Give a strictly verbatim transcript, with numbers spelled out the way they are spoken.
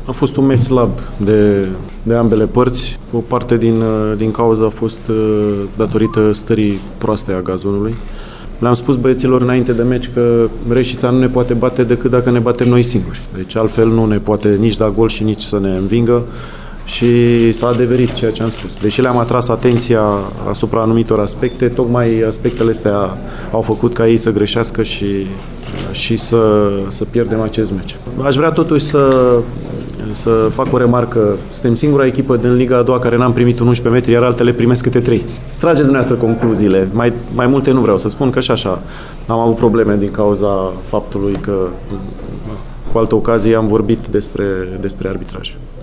A fost un meci slab de, de ambele părți. O parte din, din cauză a fost datorită stării proaste a gazonului. Le-am spus băieților înainte de meci că Reșița nu ne poate bate decât dacă ne batem noi singuri. Deci altfel nu ne poate nici da gol și nici să ne învingă. Și s-a adeverit ceea ce am spus. Deși le-am atras atenția asupra anumitor aspecte, tocmai aspectele astea au făcut ca ei să greșească și, și să, să pierdem acest meci. Aș vrea totuși să, să fac o remarcă. Suntem singura echipă din Liga a doua care n-am primit un unsprezece metri, iar altele primesc câte trei. Trageți dumneavoastră concluziile. Mai, mai multe nu vreau să spun, că și așa am avut probleme din cauza faptului că cu altă ocazie am vorbit despre, despre arbitraj.